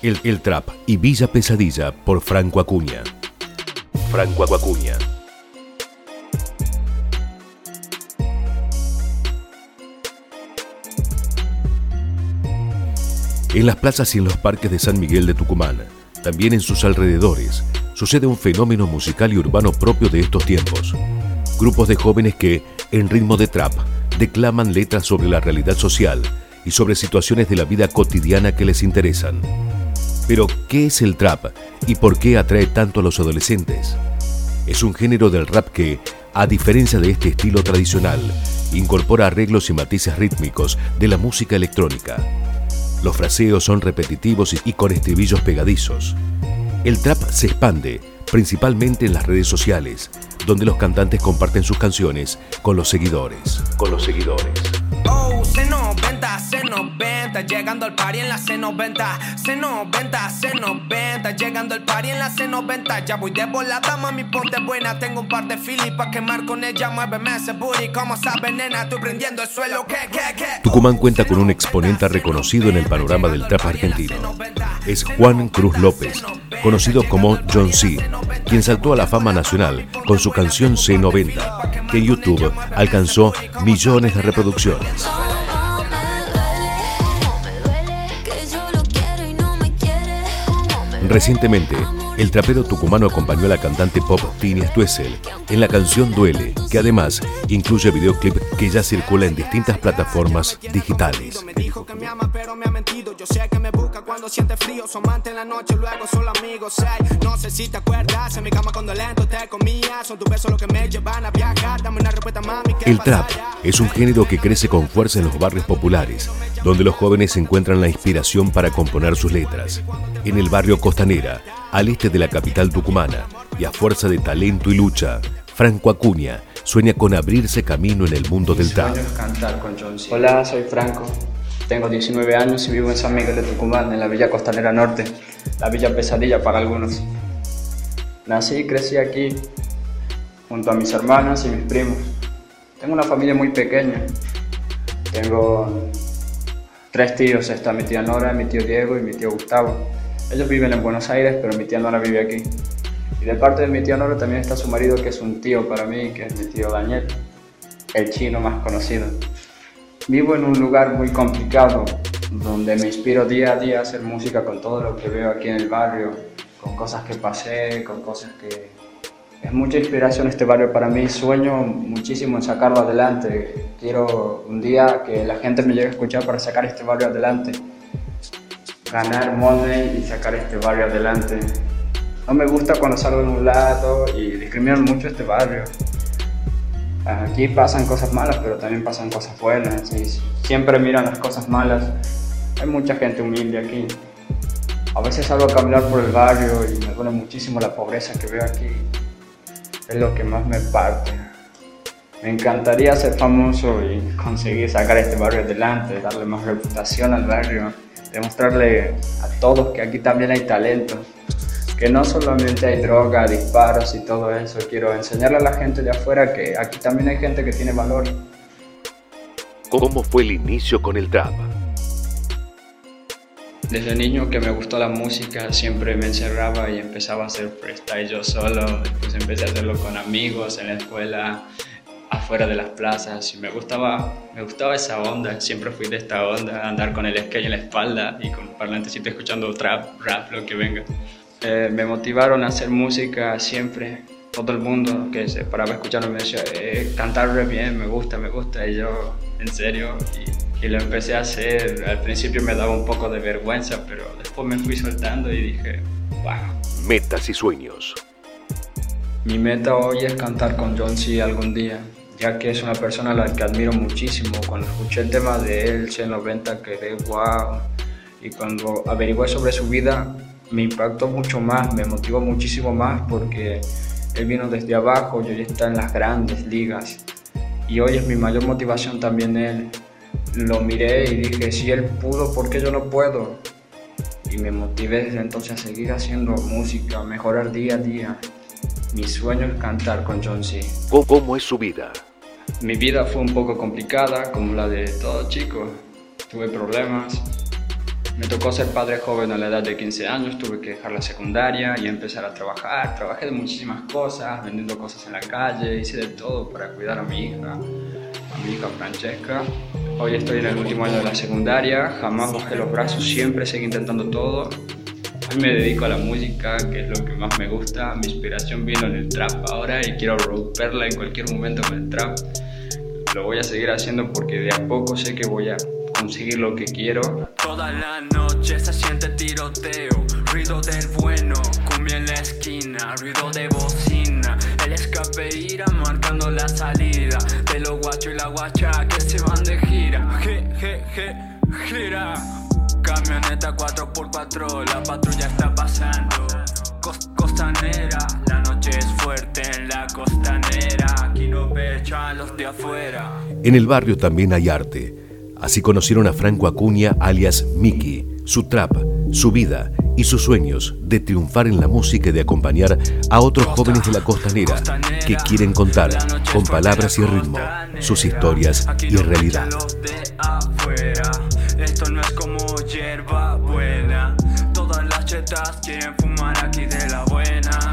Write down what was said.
El Trap y Villa Pesadilla por Franco Acuña. Franco Acuña. En las plazas y en los parques de San Miguel de Tucumán, también en sus alrededores, sucede un fenómeno musical y urbano propio de estos tiempos. Grupos de jóvenes que, en ritmo de trap, declaman letras sobre la realidad social y sobre situaciones de la vida cotidiana que les interesan. Pero, ¿qué es el trap y por qué atrae tanto a los adolescentes? Es un género del rap que, a diferencia de este estilo tradicional, incorpora arreglos y matices rítmicos de la música electrónica. Los fraseos son repetitivos y con estribillos pegadizos. El trap se expande principalmente en las redes sociales, donde los cantantes comparten sus canciones con los seguidores. Oh, C90, llegando al party en la C90. C90, llegando al party en la C90. Ya voy de volada, mami, ponte buena. Tengo un par de filis pa' quemar con ella. Muéveme ese booty, como sabes, nena, estoy prendiendo el suelo. ¿Qué? Tucumán cuenta con un exponente reconocido en el panorama del trap argentino. Es Juan Cruz López, conocido como John C., quien saltó a la fama nacional con su canción C90, que en YouTube alcanzó millones de reproducciones. Recientemente, el trapero tucumano acompañó a la cantante pop Tini Stoessel en la canción Duele, que además incluye videoclip que ya circula en distintas plataformas digitales. Me dijo que me ama, pero me ha mentido. Yo sé que me busca cuando siente frío. Su amante en la noche, luego solo amigos. No sé si te acuerdas, en mi cama cuando lento te comía. Son tus besos los que me llevan a viajar. Dame una respuesta, mami. El trap es un género que crece con fuerza en los barrios populares, donde los jóvenes encuentran la inspiración para componer sus letras. En el barrio Costanera, al este de la capital tucumana, y a fuerza de talento y lucha, Franco Acuña sueña con abrirse camino en el mundo del trap. Cantar con John C. Hola, soy Franco. Tengo 19 años y vivo en San Miguel de Tucumán, en la Villa Costanera Norte, la Villa Pesadilla para algunos. Nací y crecí aquí, junto a mis hermanas y mis primos. Tengo una familia muy pequeña. Tengo 3 tíos, está mi tía Nora, mi tío Diego y mi tío Gustavo. Ellos viven en Buenos Aires, pero mi tía Nora vive aquí. Y de parte de mi tía Nora también está su marido, que es un tío para mí, que es mi tío Daniel, el chino más conocido. Vivo en un lugar muy complicado, donde me inspiro día a día a hacer música con todo lo que veo aquí en el barrio, con cosas que pasé, con cosas que... Es mucha inspiración este barrio para mí, sueño muchísimo en sacarlo adelante. Quiero un día que la gente me llegue a escuchar para sacar este barrio adelante. Ganar money y sacar este barrio adelante. No me gusta cuando salgo de un lado y discriminan mucho este barrio. Aquí pasan cosas malas, pero también pasan cosas buenas. Y siempre miran las cosas malas. Hay mucha gente humilde aquí. A veces salgo a caminar por el barrio y me duele muchísimo la pobreza que veo aquí. Es lo que más me parte. Me encantaría ser famoso y conseguir sacar este barrio adelante, darle más reputación al barrio, demostrarle a todos que aquí también hay talento, que no solamente hay droga, disparos y todo eso. Quiero enseñarle a la gente de afuera que aquí también hay gente que tiene valor. ¿Cómo fue el inicio con el trap? Desde niño que me gustó la música, siempre me encerraba y empezaba a hacer freestyle yo solo. Después empecé a hacerlo con amigos en la escuela, afuera de las plazas. Y me gustaba esa onda, siempre fui de esta onda, andar con el skate en la espalda y con el parlantecito escuchando trap, rap, lo que venga. Me motivaron a hacer música siempre. Todo el mundo que se paraba escuchando me decía, cantar re bien, me gusta. Y yo, en serio, y lo empecé a hacer. Al principio me daba un poco de vergüenza, pero después me fui soltando y dije, wow. Metas y sueños. Mi meta hoy es cantar con John C. algún día, ya que es una persona a la que admiro muchísimo. Cuando escuché el tema de él, C90, quedé wow. Y cuando averigué sobre su vida, me impactó mucho más, me motivó muchísimo más, porque él vino desde abajo y hoy está en las grandes ligas. Y hoy es mi mayor motivación también él. Lo miré y dije, si él pudo, ¿por qué yo no puedo? Y me motivé desde entonces a seguir haciendo música, a mejorar día a día. Mi sueño es cantar con John C. ¿Cómo es su vida? Mi vida fue un poco complicada, como la de todo chico. Tuve problemas, Me tocó ser padre joven a la edad de 15 años, tuve que dejar la secundaria y empezar a trabajar. Trabajé de muchísimas cosas, vendiendo cosas en la calle, hice de todo para cuidar a mi hija Francesca. Hoy estoy en el último año de la secundaria, jamás bajé los brazos, siempre seguí intentando todo. Hoy me dedico a la música, que es lo que más me gusta. Mi inspiración vino en el trap ahora y quiero romperla en cualquier momento con el trap. Lo voy a seguir haciendo porque de a poco sé que voy a conseguir lo que quiero. Toda la noche se siente tiroteo, ruido del bueno, cumbia en la esquina, ruido de bocina, el escape irá marcando la salida de los guachos y la guacha que se van de gira. Gira. Camioneta 4x4, la patrulla está pasando. Costanera, la noche es fuerte en la costanera, aquí no pechan los de afuera. En el barrio también hay arte. Así conocieron a Franco Acuña, alias Mickey, su trap, su vida y sus sueños de triunfar en la música y de acompañar a otros jóvenes de la costanera que quieren contar con palabras y ritmo sus historias y realidad. Esto no es como hierba buena, todas las chetas quieren fumar aquí de la buena.